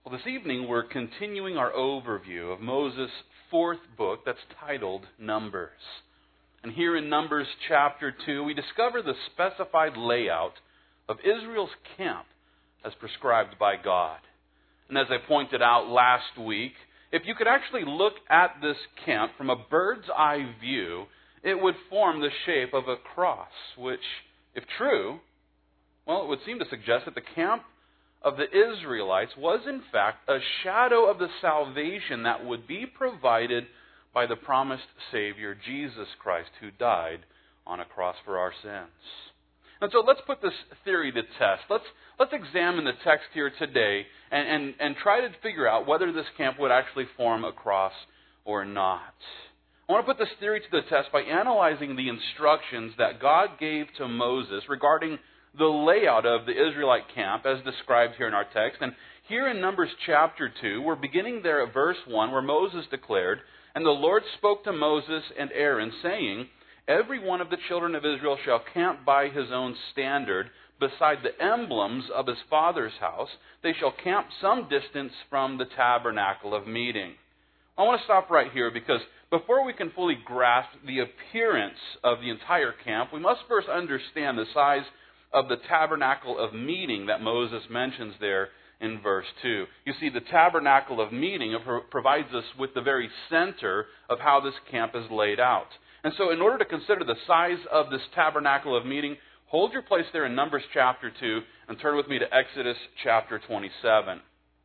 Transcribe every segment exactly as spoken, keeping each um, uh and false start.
Well, this evening we're continuing our overview of Moses' fourth book that's titled Numbers. And here in Numbers chapter two, we discover the specified layout of Israel's camp as prescribed by God. And as I pointed out last week, if you could actually look at this camp from a bird's eye view, it would form the shape of a cross, which, if true, well, it would seem to suggest that the camp of the Israelites was in fact a shadow of the salvation that would be provided by the promised Savior, Jesus Christ, who died on a cross for our sins. And so let's put this theory to test. Let's let's examine the text here today and, and, and try to figure out whether this camp would actually form a cross or not. I want to put this theory to the test by analyzing the instructions that God gave to Moses regarding the layout of the Israelite camp as described here in our text. And here in Numbers chapter two, we're beginning there at verse one, where Moses declared, "And the Lord spoke to Moses and Aaron, saying, Every one of the children of Israel shall camp by his own standard, beside the emblems of his father's house. They shall camp some distance from the tabernacle of meeting." I want to stop right here because before we can fully grasp the appearance of the entire camp, we must first understand the size of the tabernacle of meeting that Moses mentions there in verse two. You see, the tabernacle of meeting provides us with the very center of how this camp is laid out. And so in order to consider the size of this tabernacle of meeting, hold your place there in Numbers chapter two and turn with me to Exodus chapter twenty-seven.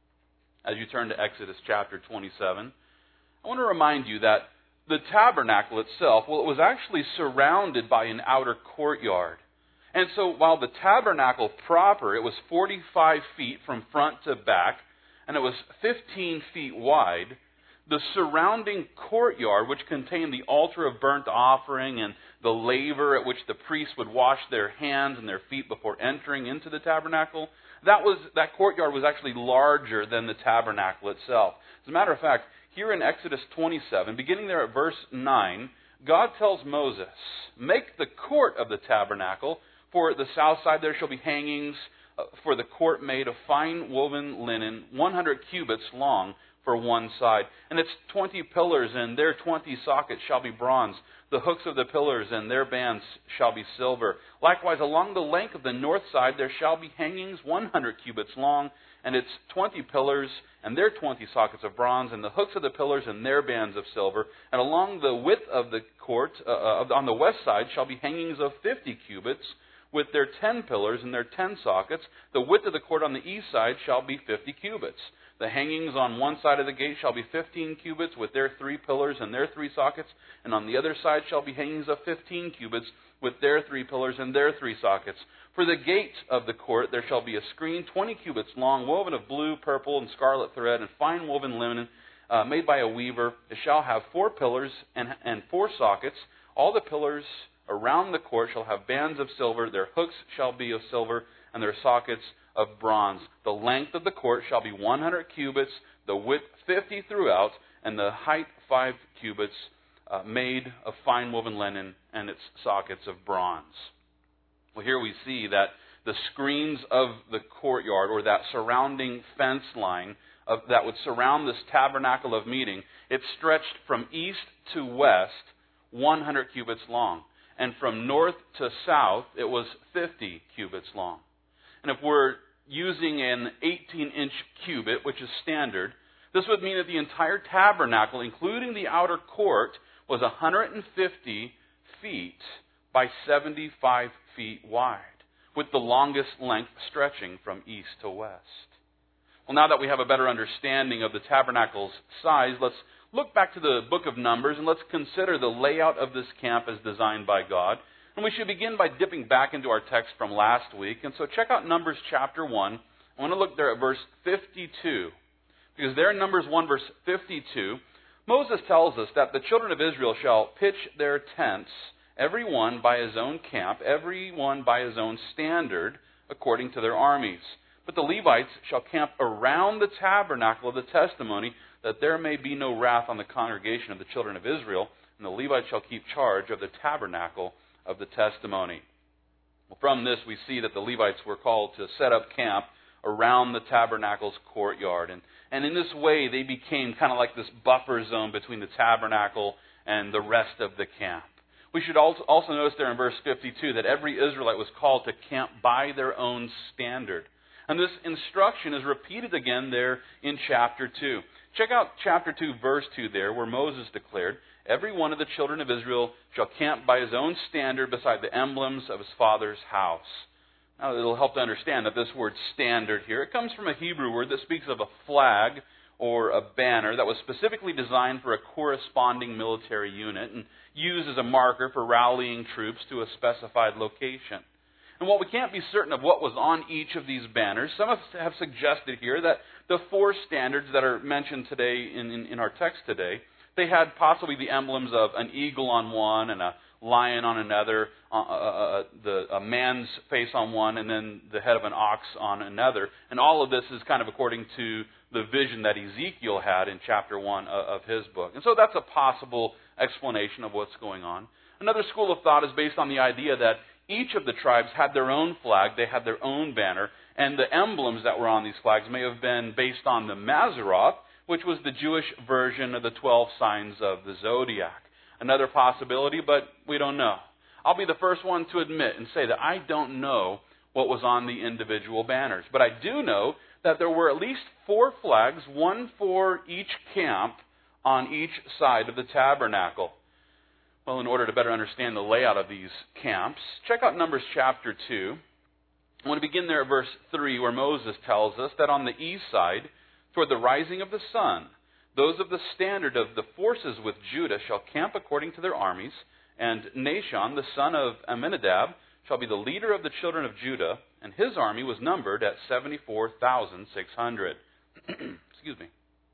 As you turn to Exodus chapter twenty-seven, I want to remind you that the tabernacle itself, well, it was actually surrounded by an outer courtyard. And so while the tabernacle proper, it was forty-five feet from front to back, and it was fifteen feet wide, the surrounding courtyard, which contained the altar of burnt offering and the laver at which the priests would wash their hands and their feet before entering into the tabernacle, that was that courtyard was actually larger than the tabernacle itself. As a matter of fact, here in Exodus twenty-seven, beginning there at verse nine, God tells Moses, "Make the court of the tabernacle. For the south side there shall be hangings for the court made of fine woven linen, one hundred cubits long for one side. And its twenty pillars and their twenty sockets shall be bronze. The hooks of the pillars and their bands shall be silver. Likewise along the length of the north side there shall be hangings one hundred cubits long, and its twenty pillars and their twenty sockets of bronze, and the hooks of the pillars and their bands of silver. And along the width of the court, uh, on the west side, shall be hangings of fifty cubits, with their ten pillars and their ten sockets. The width of the court on the east side shall be fifty cubits. The hangings on one side of the gate shall be fifteen cubits, with their three pillars and their three sockets. And on the other side shall be hangings of fifteen cubits, with their three pillars and their three sockets. For the gate of the court there shall be a screen twenty cubits long, woven of blue, purple, and scarlet thread, and fine woven linen, uh, made by a weaver. It shall have four pillars and, and four sockets. All the pillars around the court shall have bands of silver. Their hooks shall be of silver, and their sockets of bronze. The length of the court shall be one hundred cubits, the width fifty throughout, and the height five cubits, uh, made of fine woven linen, and its sockets of bronze." Well, here we see that the screens of the courtyard, or that surrounding fence line of, that would surround this tabernacle of meeting, it stretched from east to west one hundred cubits long. And from north to south, it was fifty cubits long. And if we're using an eighteen-inch cubit, which is standard, this would mean that the entire tabernacle, including the outer court, was one hundred fifty feet by seventy-five feet wide, with the longest length stretching from east to west. Well, now that we have a better understanding of the tabernacle's size, let's look back to the book of Numbers and let's consider the layout of this camp as designed by God. And we should begin by dipping back into our text from last week. And so check out Numbers chapter one. I want to look there at verse fifty-two. Because there in Numbers one verse fifty-two, Moses tells us that the children of Israel shall pitch their tents, every one by his own camp, every one by his own standard, according to their armies. But the Levites shall camp around the tabernacle of the testimony, that there may be no wrath on the congregation of the children of Israel, and the Levites shall keep charge of the tabernacle of the testimony. Well, from this we see that the Levites were called to set up camp around the tabernacle's courtyard. And, and in this way, they became kind of like this buffer zone between the tabernacle and the rest of the camp. We should also notice there in verse fifty-two that every Israelite was called to camp by their own standard. And this instruction is repeated again there in chapter two. Check out chapter two, verse two there, where Moses declared, "Every one of the children of Israel shall camp by his own standard beside the emblems of his father's house." Now, it'll help to understand that this word standard here, it comes from a Hebrew word that speaks of a flag or a banner that was specifically designed for a corresponding military unit and used as a marker for rallying troops to a specified location. And while we can't be certain of what was on each of these banners, some have suggested here that the four standards that are mentioned today in, in, in our text today, they had possibly the emblems of an eagle on one and a lion on another, uh, uh, the, a man's face on one, and then the head of an ox on another. And all of this is kind of according to the vision that Ezekiel had in chapter one of his book. And so that's a possible explanation of what's going on. Another school of thought is based on the idea that each of the tribes had their own flag, they had their own banner, and the emblems that were on these flags may have been based on the Mazzaroth, which was the Jewish version of the twelve signs of the zodiac. Another possibility, but we don't know. I'll be the first one to admit and say that I don't know what was on the individual banners. But I do know that there were at least four flags, one for each camp on each side of the tabernacle. Well, in order to better understand the layout of these camps, check out Numbers chapter two. I want to begin there at verse three, where Moses tells us that on the east side, toward the rising of the sun, those of the standard of the forces with Judah shall camp according to their armies, and Nahshon, the son of Amminadab, shall be the leader of the children of Judah, and his army was numbered at seventy-four thousand six hundred. Excuse me.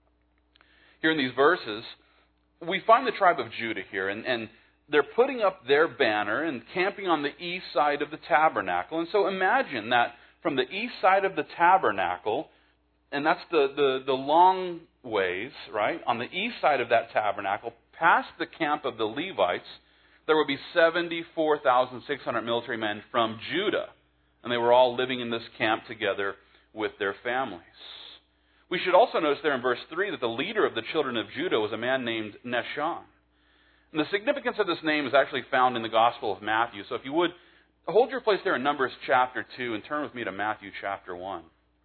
Here in these verses, we find the tribe of Judah here, and, and they're putting up their banner and camping on the east side of the tabernacle. And so imagine that from the east side of the tabernacle, and that's the, the, the long ways, right? On the east side of that tabernacle, past the camp of the Levites, there would be seventy-four thousand six hundred military men from Judah. And they were all living in this camp together with their families. We should also notice there in verse three that the leader of the children of Judah was a man named Nahshon. And the significance of this name is actually found in the Gospel of Matthew. So if you would, hold your place there in Numbers chapter two and turn with me to Matthew chapter one.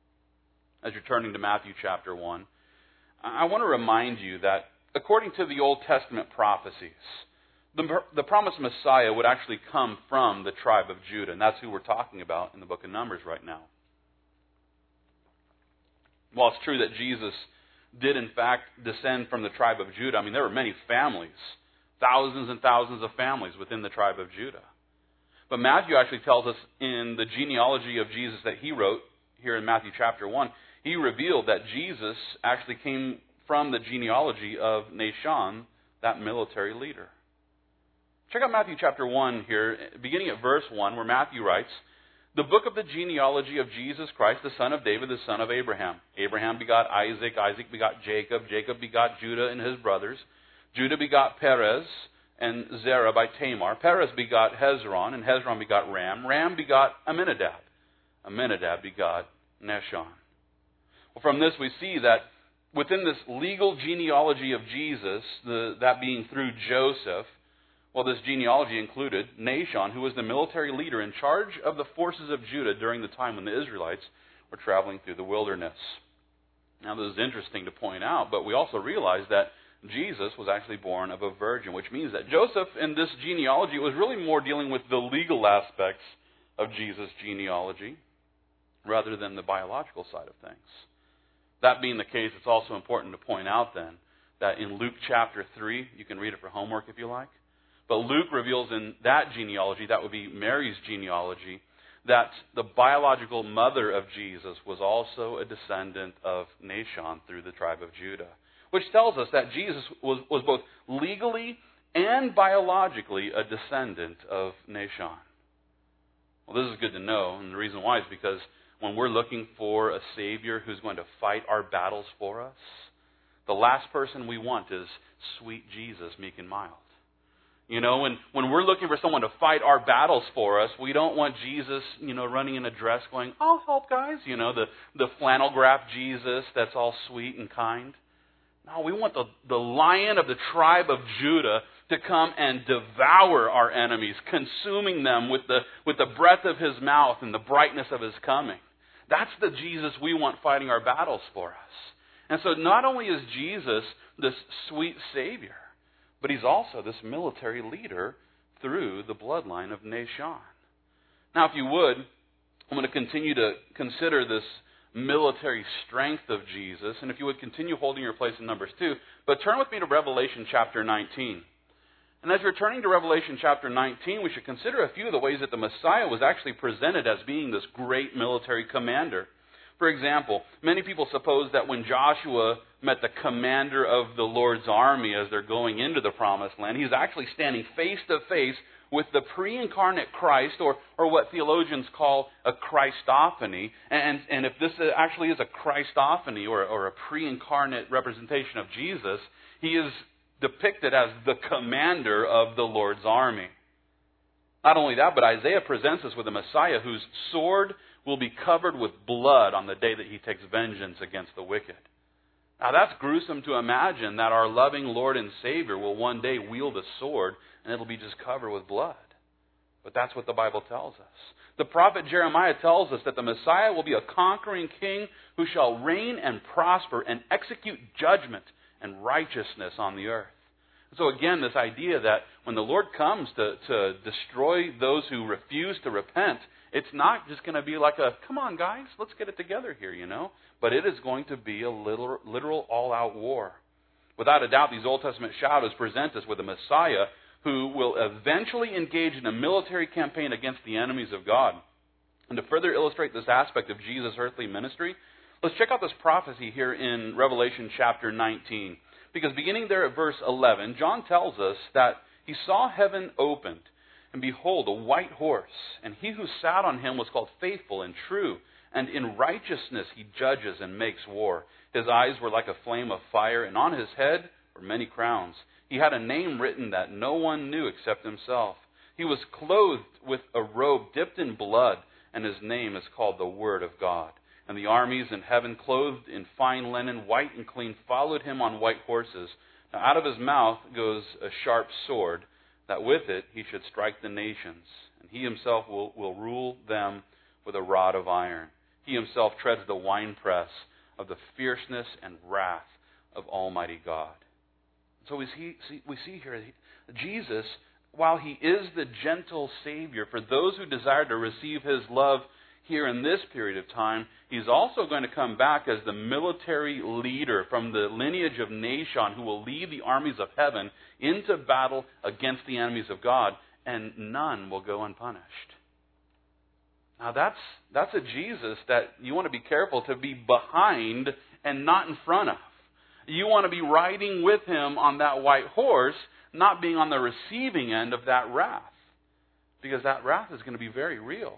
As you're turning to Matthew chapter one, I want to remind you that according to the Old Testament prophecies, the, the promised Messiah would actually come from the tribe of Judah. And that's who we're talking about in the book of Numbers right now. While it's true that Jesus did in fact descend from the tribe of Judah, I mean, there were many families, thousands and thousands of families within the tribe of Judah. But Matthew actually tells us in the genealogy of Jesus that he wrote here in Matthew chapter one, he revealed that Jesus actually came from the genealogy of Nahshon, that military leader. Check out Matthew chapter one here, beginning at verse one, where Matthew writes, "The book of the genealogy of Jesus Christ, the son of David, the son of Abraham. Abraham begot Isaac, Isaac begot Jacob, Jacob begot Judah and his brothers. Judah begot Perez and Zerah by Tamar. Perez begot Hezron, and Hezron begot Ram. Ram begot Amminadab. Amminadab begot Nahshon." Well, from this we see that within this legal genealogy of Jesus, the, that being through Joseph, well, this genealogy included Nahshon, who was the military leader in charge of the forces of Judah during the time when the Israelites were traveling through the wilderness. Now, this is interesting to point out, but we also realize that Jesus was actually born of a virgin, which means that Joseph in this genealogy was really more dealing with the legal aspects of Jesus' genealogy rather than the biological side of things. That being the case, it's also important to point out then that in Luke chapter three, you can read it for homework if you like, but Luke reveals in that genealogy, that would be Mary's genealogy, that the biological mother of Jesus was also a descendant of Nahshon through the tribe of Judah, which tells us that Jesus was, was both legally and biologically a descendant of Nahshon. Well, this is good to know, and the reason why is because when we're looking for a Savior who's going to fight our battles for us, the last person we want is sweet Jesus, meek and mild. You know, when, when we're looking for someone to fight our battles for us, we don't want Jesus, you know, running in a dress going, I'll help, guys. You know, the, the flannel graph Jesus that's all sweet and kind. No, we want the, the Lion of the tribe of Judah to come and devour our enemies, consuming them with the, with the breath of his mouth and the brightness of his coming. That's the Jesus we want fighting our battles for us. And so not only is Jesus this sweet Savior, but he's also this military leader through the bloodline of Nahshon. Now, if you would, I'm going to continue to consider this military strength of Jesus. And if you would continue holding your place in Numbers two, but turn with me to Revelation chapter nineteen. And as you're turning to Revelation chapter nineteen, we should consider a few of the ways that the Messiah was actually presented as being this great military commander. For example, many people suppose that when Joshua met the commander of the Lord's army as they're going into the Promised Land, he's actually standing face to face with the pre-incarnate Christ, or, or what theologians call a Christophany. And, and if this actually is a Christophany, or, or a pre-incarnate representation of Jesus, he is depicted as the commander of the Lord's army. Not only that, but Isaiah presents us with a Messiah whose sword will be covered with blood on the day that he takes vengeance against the wicked. Now that's gruesome to imagine, that our loving Lord and Savior will one day wield a sword and it'll be just covered with blood. But that's what the Bible tells us. The prophet Jeremiah tells us that the Messiah will be a conquering king who shall reign and prosper and execute judgment and righteousness on the earth. So again, this idea that when the Lord comes to, to destroy those who refuse to repent, it's not just going to be like a, come on guys, let's get it together here, you know. But it is going to be a literal, literal all-out war. Without a doubt, these Old Testament shadows present us with a Messiah who will eventually engage in a military campaign against the enemies of God. And to further illustrate this aspect of Jesus' earthly ministry, let's check out this prophecy here in Revelation chapter nineteen. Because beginning there at verse eleven, John tells us that he saw heaven opened, and behold, a white horse, and he who sat on him was called Faithful and True, and in righteousness he judges and makes war. His eyes were like a flame of fire, and on his head were many crowns. He had a name written that no one knew except himself. He was clothed with a robe dipped in blood, and his name is called the Word of God. And the armies in heaven, clothed in fine linen, white and clean, followed him on white horses. Now out of his mouth goes a sharp sword, that with it he should strike the nations. And he himself will, will rule them with a rod of iron. He himself treads the winepress of the fierceness and wrath of Almighty God. So we see, see, we see here, Jesus, while he is the gentle Savior for those who desire to receive his love here in this period of time, he's also going to come back as the military leader from the lineage of Nahshon who will lead the armies of heaven into battle against the enemies of God, and none will go unpunished. Now that's, that's a Jesus that you want to be careful to be behind and not in front of. You want to be riding with him on that white horse, not being on the receiving end of that wrath. Because that wrath is going to be very real.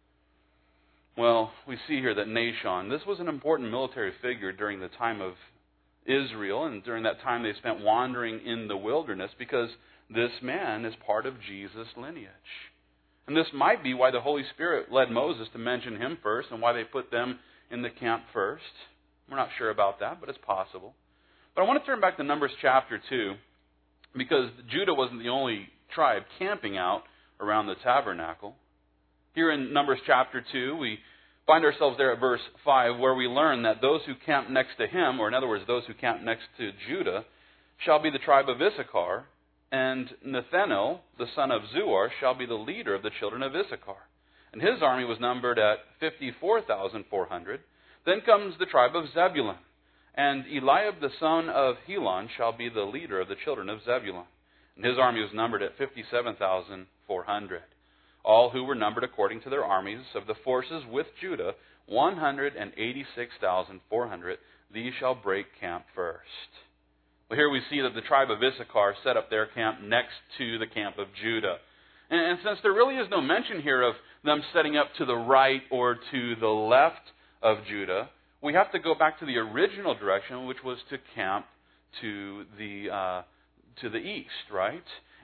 Well, we see here that Nahshon, this was an important military figure during the time of Israel, and during that time they spent wandering in the wilderness, because this man is part of Jesus' lineage. And this might be why the Holy Spirit led Moses to mention him first, and why they put them in the camp first. We're not sure about that, but it's possible. But I want to turn back to Numbers chapter two, because Judah wasn't the only tribe camping out around the tabernacle. Here in Numbers chapter two, we find ourselves there at verse five, where we learn that those who camp next to him, or in other words, those who camp next to Judah, shall be the tribe of Issachar, and Nethanel, the son of Zuar, shall be the leader of the children of Issachar. And his army was numbered at fifty-four thousand four hundred. Then comes the tribe of Zebulun, and Eliab, the son of Helon, shall be the leader of the children of Zebulun. And his army was numbered at fifty-seven thousand four hundred. All who were numbered according to their armies of the forces with Judah, one hundred eighty-six thousand four hundred. These shall break camp first. Well, here we see that the tribe of Issachar set up their camp next to the camp of Judah. And, and since there really is no mention here of them setting up to the right or to the left of Judah, we have to go back to the original direction, which was to camp to the uh, to the east, right?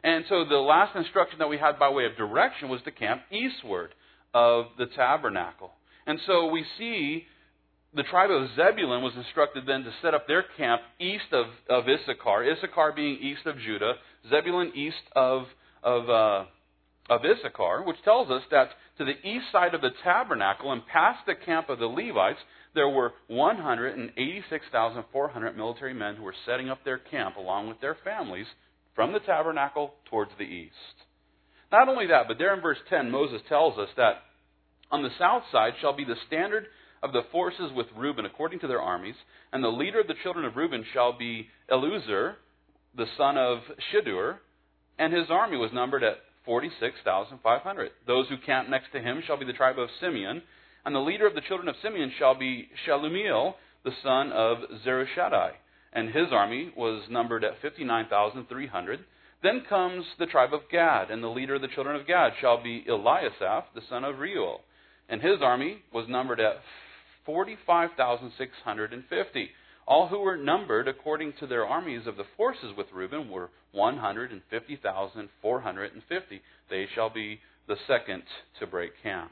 And so the last instruction that we had by way of direction was to camp eastward of the tabernacle. And so we see the tribe of Zebulun was instructed then to set up their camp east of, of Issachar, Issachar being east of Judah, Zebulun east of, of, uh, of Issachar, which tells us that to the east side of the tabernacle and past the camp of the Levites, there were one hundred eighty-six thousand four hundred military men who were setting up their camp along with their families from the tabernacle towards the east. Not only that, but there in verse ten, Moses tells us that on the south side shall be the standard of the forces with Reuben according to their armies, and the leader of the children of Reuben shall be Eluzur, the son of Shedeur, and his army was numbered at forty-six thousand five hundred. Those who camp next to him shall be the tribe of Simeon, and the leader of the children of Simeon shall be Shalumiel, the son of Zerushadai, and his army was numbered at fifty-nine thousand three hundred. Then comes the tribe of Gad, and the leader of the children of Gad shall be Eliasaph, the son of Reuel, and his army was numbered at forty-five thousand six hundred fifty. All who were numbered according to their armies of the forces with Reuben were one hundred fifty thousand four hundred fifty. They shall be the second to break camp.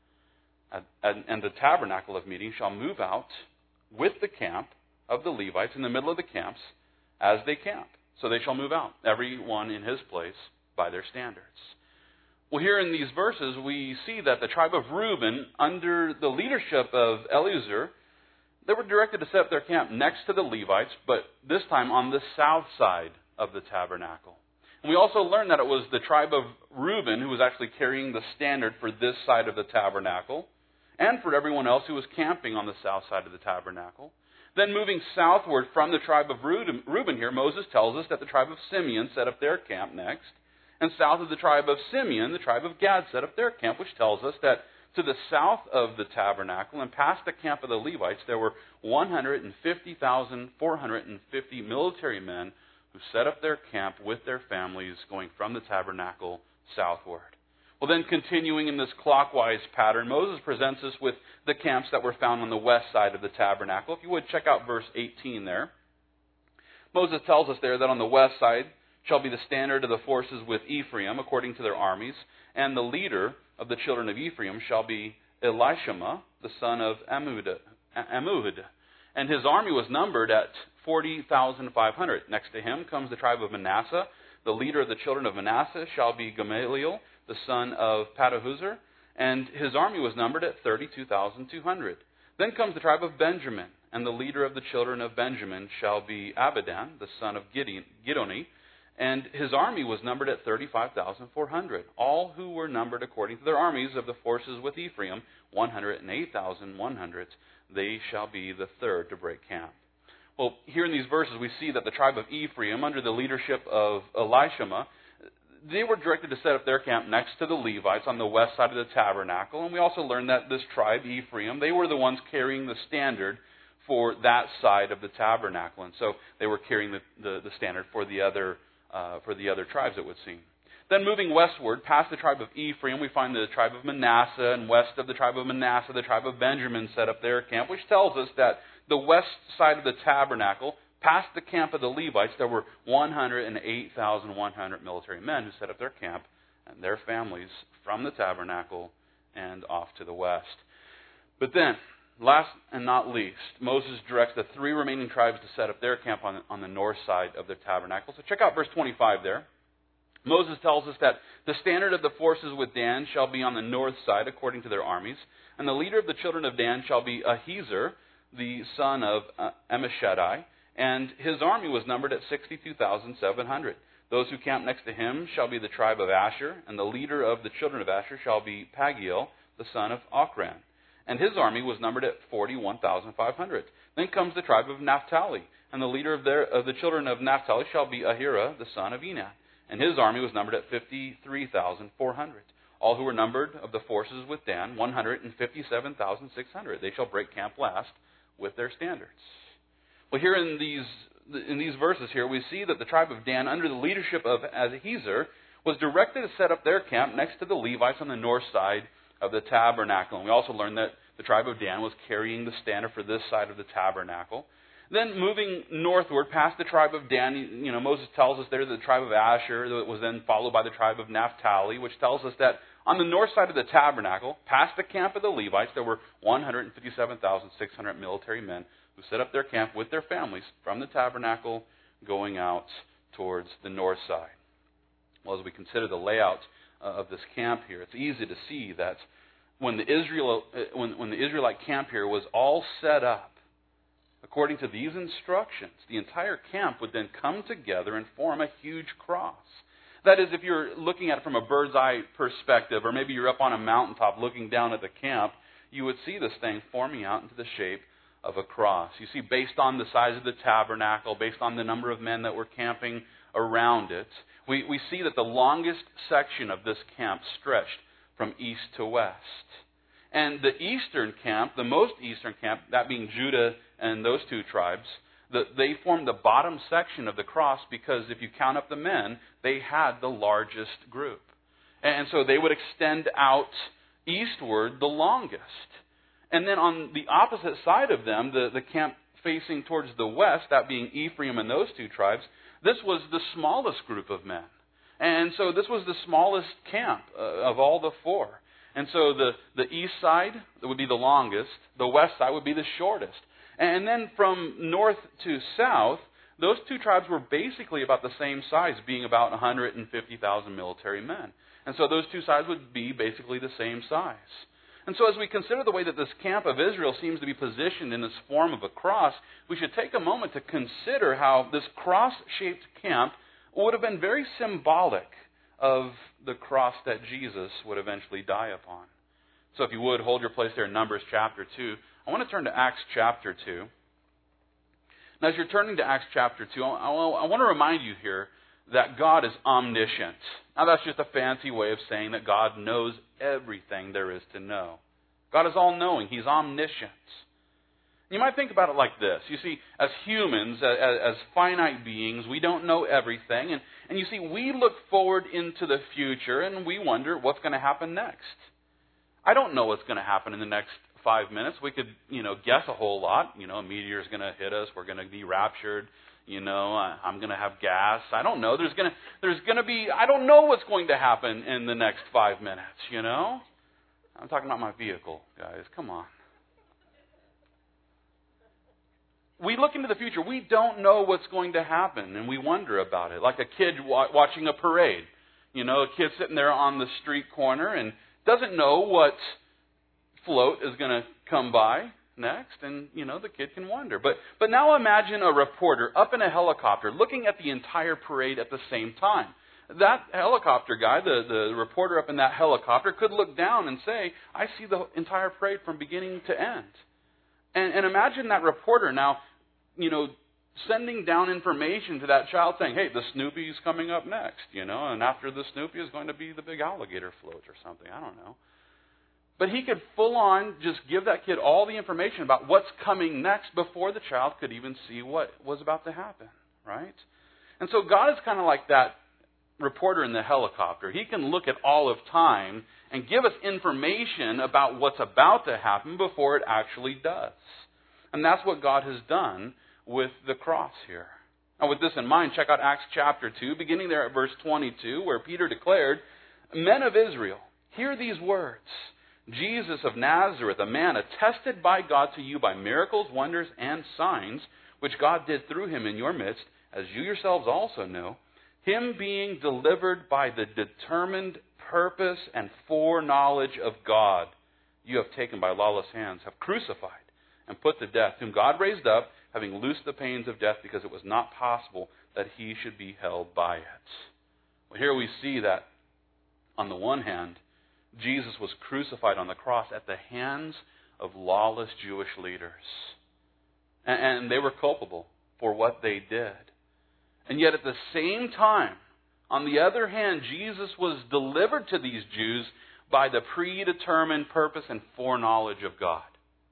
And, and the tabernacle of meeting shall move out with the camp of the Levites in the middle of the camps as they camp. So they shall move out, every one in his place by their standards. Well, here in these verses, we see that the tribe of Reuben, under the leadership of Eliezer, they were directed to set up their camp next to the Levites, but this time on the south side of the tabernacle. And we also learned that it was the tribe of Reuben who was actually carrying the standard for this side of the tabernacle, and for everyone else who was camping on the south side of the tabernacle. Then moving southward from the tribe of Reuben here, Moses tells us that the tribe of Simeon set up their camp next. And south of the tribe of Simeon, the tribe of Gad set up their camp, which tells us that to the south of the tabernacle and past the camp of the Levites, there were one hundred fifty thousand four hundred fifty military men who set up their camp with their families going from the tabernacle southward. Well, then continuing in this clockwise pattern, Moses presents us with the camps that were found on the west side of the tabernacle. If you would, check out verse eighteen there. Moses tells us there that on the west side shall be the standard of the forces with Ephraim according to their armies, and the leader of the children of Ephraim shall be Elishama, the son of Ammihud. And his army was numbered at forty thousand five hundred. Next to him comes the tribe of Manasseh. The leader of the children of Manasseh shall be Gamaliel, the son of Padahuzur, and his army was numbered at thirty-two thousand two hundred. Then comes the tribe of Benjamin, and the leader of the children of Benjamin shall be Abidan, the son of Gidoni, and his army was numbered at thirty-five thousand four hundred. All who were numbered according to their armies of the forces with Ephraim, one hundred eight thousand one hundred. They shall be the third to break camp. Well, here in these verses we see that the tribe of Ephraim, under the leadership of Elishama, they were directed to set up their camp next to the Levites on the west side of the tabernacle. And we also learned that this tribe, Ephraim, they were the ones carrying the standard for that side of the tabernacle. And so they were carrying the, the, the standard for the other uh, for the other tribes, it would seem. Then moving westward, past the tribe of Ephraim, we find the tribe of Manasseh, and west of the tribe of Manasseh, the tribe of Benjamin set up their camp, which tells us that the west side of the tabernacle, past the camp of the Levites, there were one hundred eight thousand one hundred military men who set up their camp and their families from the tabernacle and off to the west. But then, last and not least, Moses directs the three remaining tribes to set up their camp on, on the north side of the tabernacle. So check out verse twenty-five there. Moses tells us that the standard of the forces with Dan shall be on the north side according to their armies, and the leader of the children of Dan shall be Ahiezer, the son of Ammishaddai, and his army was numbered at sixty-two thousand seven hundred. Those who camp next to him shall be the tribe of Asher, and the leader of the children of Asher shall be Pagiel, the son of Ochran. And his army was numbered at forty-one thousand five hundred. Then comes the tribe of Naphtali, and the leader of, their, of the children of Naphtali shall be Ahira, the son of Enan. And his army was numbered at fifty-three thousand four hundred. All who were numbered of the forces with Dan, one hundred fifty-seven thousand six hundred. They shall break camp last with their standards. Well, here in these in these verses here, we see that the tribe of Dan, under the leadership of Ahiezer, was directed to set up their camp next to the Levites on the north side of the tabernacle. And we also learned that the tribe of Dan was carrying the standard for this side of the tabernacle. Then moving northward past the tribe of Dan, you know, Moses tells us there the tribe of Asher that was then followed by the tribe of Naphtali, which tells us that on the north side of the tabernacle, past the camp of the Levites, there were one hundred fifty-seven thousand six hundred military men who set up their camp with their families from the tabernacle going out towards the north side. Well, as we consider the layout uh, of this camp here, it's easy to see that when the Israel when, when the Israelite camp here was all set up, according to these instructions, the entire camp would then come together and form a huge cross. That is, if you're looking at it from a bird's eye perspective, or maybe you're up on a mountaintop looking down at the camp, you would see this thing forming out into the shape of a cross. You see, based on the size of the tabernacle, based on the number of men that were camping around it, we, we see that the longest section of this camp stretched from east to west. And the eastern camp, the most eastern camp, that being Judah and those two tribes, the, they formed the bottom section of the cross because if you count up the men, they had the largest group. And so they would extend out eastward the longest. And then on the opposite side of them, the, the camp facing towards the west, that being Ephraim and those two tribes, this was the smallest group of men. And so this was the smallest camp uh, of all the four. And so the, the east side would be the longest, the west side would be the shortest. And then from north to south, those two tribes were basically about the same size, being about one hundred fifty thousand military men. And so those two sides would be basically the same size. And so as we consider the way that this camp of Israel seems to be positioned in this form of a cross, we should take a moment to consider how this cross-shaped camp would have been very symbolic of the cross that Jesus would eventually die upon. So if you would, hold your place there in Numbers chapter two. I want to turn to Acts chapter two. Now, as you're turning to Acts chapter two, I want to remind you here that God is omniscient. Now, that's just a fancy way of saying that God knows everything there is to know. God is all-knowing. He's omniscient. You might think about it like this. You see, as humans, as, as finite beings, we don't know everything. And, and you see, we look forward into the future and we wonder what's going to happen next. I don't know what's going to happen in the next five minutes. We could, you know, guess a whole lot. You know, a meteor is going to hit us. We're going to be raptured. You know, I'm going to have gas. I don't know. There's going to, there's going to be, I don't know what's going to happen in the next five minutes, you know. I'm talking about my vehicle, guys. Come on. We look into the future. We don't know what's going to happen, and we wonder about it. Like a kid wa- watching a parade. You know, a kid sitting there on the street corner and doesn't know what float is going to come by next, and, you know, the kid can wonder. But but now imagine a reporter up in a helicopter looking at the entire parade at the same time. That helicopter guy, the, the reporter up in that helicopter, could look down and say, I see the entire parade from beginning to end. And, and imagine that reporter now, you know, sending down information to that child saying, hey, the Snoopy's coming up next, you know, and after the Snoopy is going to be the big alligator float or something. I don't know. But he could full on just give that kid all the information about what's coming next before the child could even see what was about to happen, right? And so God is kind of like that reporter in the helicopter. He can look at all of time and give us information about what's about to happen before it actually does. And that's what God has done with the cross here. Now, with this in mind, check out Acts chapter two, beginning there at verse twenty-two, where Peter declared, Men of Israel, hear these words. Jesus of Nazareth, a man attested by God to you by miracles, wonders, and signs, which God did through him in your midst, as you yourselves also know, him being delivered by the determined purpose and foreknowledge of God, you have taken by lawless hands, have crucified and put to death, whom God raised up, having loosed the pains of death, because it was not possible that he should be held by it. Well, here we see that, on the one hand, Jesus was crucified on the cross at the hands of lawless Jewish leaders. And they were culpable for what they did. And yet at the same time, on the other hand, Jesus was delivered to these Jews by the predetermined purpose and foreknowledge of God.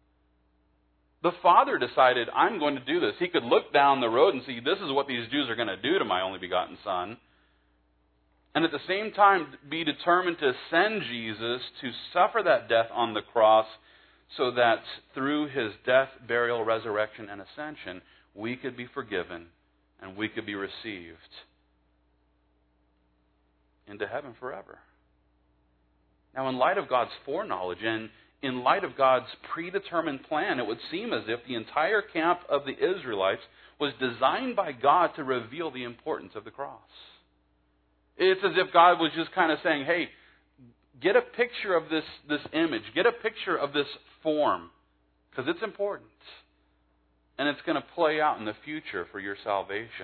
The Father decided, I'm going to do this. He could look down the road and see, this is what these Jews are going to do to my only begotten Son. And at the same time, be determined to send Jesus to suffer that death on the cross so that through his death, burial, resurrection, and ascension, we could be forgiven and we could be received into heaven forever. Now, in light of God's foreknowledge and in light of God's predetermined plan, it would seem as if the entire camp of the Israelites was designed by God to reveal the importance of the cross. It's as if God was just kind of saying, hey, get a picture of this, this image. Get a picture of this form, because it's important. And it's going to play out in the future for your salvation.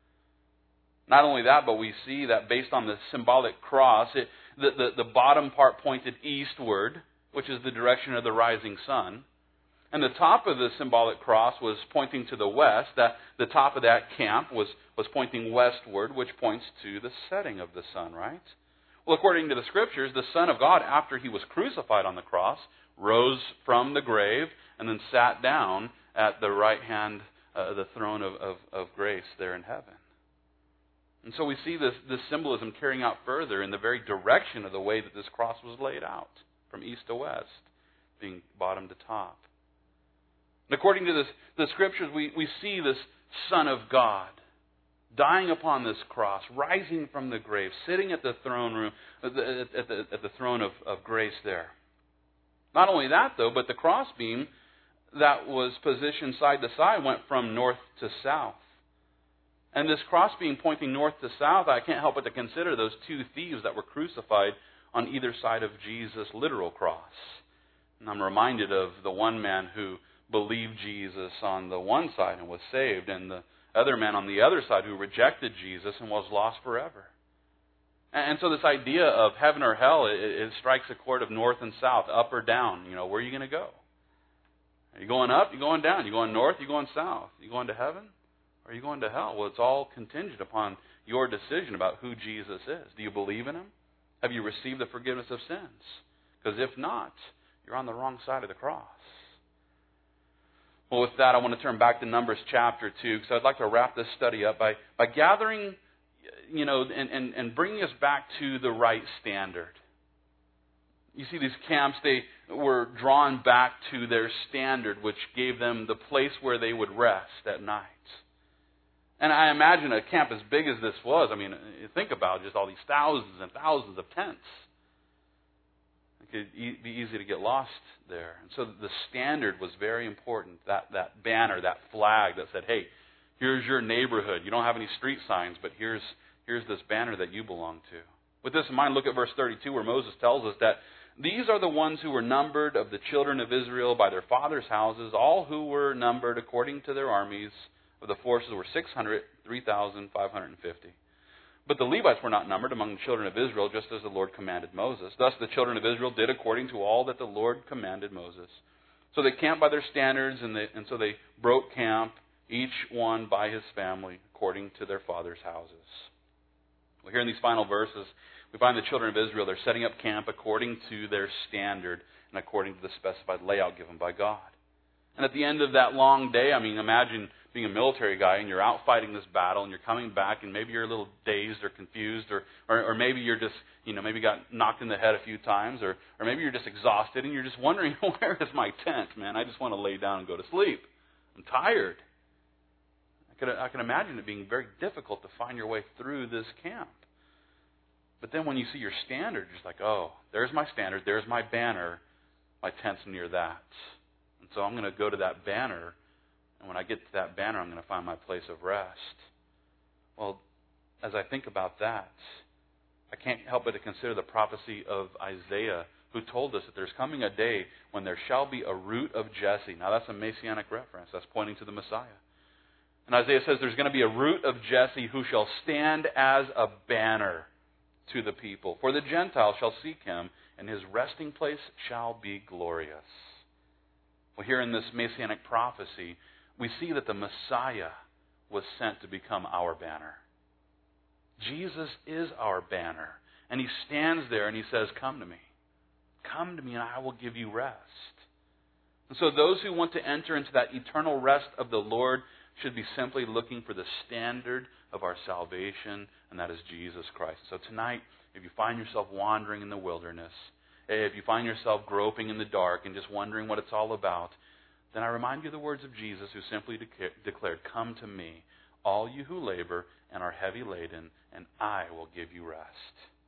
Not only that, but we see that based on the symbolic cross, it, the, the, the bottom part pointed eastward, which is the direction of the rising sun. And the top of the symbolic cross was pointing to the west. That the top of that camp was, was pointing westward, which points to the setting of the sun, right? Well, according to the Scriptures, the Son of God, after he was crucified on the cross, rose from the grave and then sat down at the right hand of uh, the throne of, of, of grace there in heaven. And so we see this, this symbolism carrying out further in the very direction of the way that this cross was laid out, from east to west, being bottom to top. And according to this, the Scriptures, we, we see this Son of God dying upon this cross, rising from the grave, sitting at the throne room, at the, at the, at the throne of, of grace there. Not only that, though, but the crossbeam that was positioned side to side went from north to south. And this crossbeam pointing north to south, I can't help but to consider those two thieves that were crucified on either side of Jesus' literal cross. And I'm reminded of the one man who believed Jesus on the one side and was saved, and the other man on the other side who rejected Jesus and was lost forever. And so this idea of heaven or hell, it, it strikes a chord of north and south, up or down. You know, where are you going to go? Are you going up? Are you going down? Are you going north? Are you going south? Are you going to heaven? Or are you going to hell? Well, it's all contingent upon your decision about who Jesus is. Do you believe in Him? Have you received the forgiveness of sins? Because if not, you're on the wrong side of the cross. Well, with that, I want to turn back to Numbers chapter two, because I'd like to wrap this study up by, by gathering, you know, and, and, and bringing us back to the right standard. You see, these camps, they were drawn back to their standard, which gave them the place where they would rest at night. And I imagine a camp as big as this was, I mean, think about just all these thousands and thousands of tents. It could be easy to get lost there. And so the standard was very important. That, that banner, that flag that said, hey, here's your neighborhood. You don't have any street signs, but here's, here's this banner that you belong to. With this in mind, look at verse thirty-two, where Moses tells us that these are the ones who were numbered of the children of Israel by their fathers' houses. All who were numbered according to their armies of the forces were six hundred, three thousand five hundred fifty. But the Levites were not numbered among the children of Israel, just as the Lord commanded Moses. Thus the children of Israel did according to all that the Lord commanded Moses. So they camped by their standards, and, they, and so they broke camp, each one by his family, according to their fathers' houses. Well, here in these final verses, we find the children of Israel, they're setting up camp according to their standard and according to the specified layout given by God. And at the end of that long day, I mean, imagine being a military guy and you're out fighting this battle and you're coming back and maybe you're a little dazed or confused or, or, or maybe you're just, you know, maybe got knocked in the head a few times or, or maybe you're just exhausted and you're just wondering, where is my tent, man? I just want to lay down and go to sleep. I'm tired. I can, I can imagine it being very difficult to find your way through this camp. But then when you see your standard, you're just like, oh, there's my standard, there's my banner, my tent's near that. And so I'm going to go to that banner, and when I get to that banner, I'm going to find my place of rest. Well, as I think about that, I can't help but to consider the prophecy of Isaiah, who told us that there's coming a day when there shall be a root of Jesse. Now that's a messianic reference. That's pointing to the Messiah. And Isaiah says there's going to be a root of Jesse who shall stand as a banner to the people. For the Gentiles shall seek him, and his resting place shall be glorious. Well, here in this messianic prophecy, we see that the Messiah was sent to become our banner. Jesus is our banner. And he stands there and he says, come to me. Come to me and I will give you rest. And so those who want to enter into that eternal rest of the Lord should be simply looking for the standard of our salvation, and that is Jesus Christ. So tonight, if you find yourself wandering in the wilderness, if you find yourself groping in the dark and just wondering what it's all about, then I remind you of the words of Jesus, who simply declared, "Come to me, all you who labor and are heavy laden, and I will give you rest."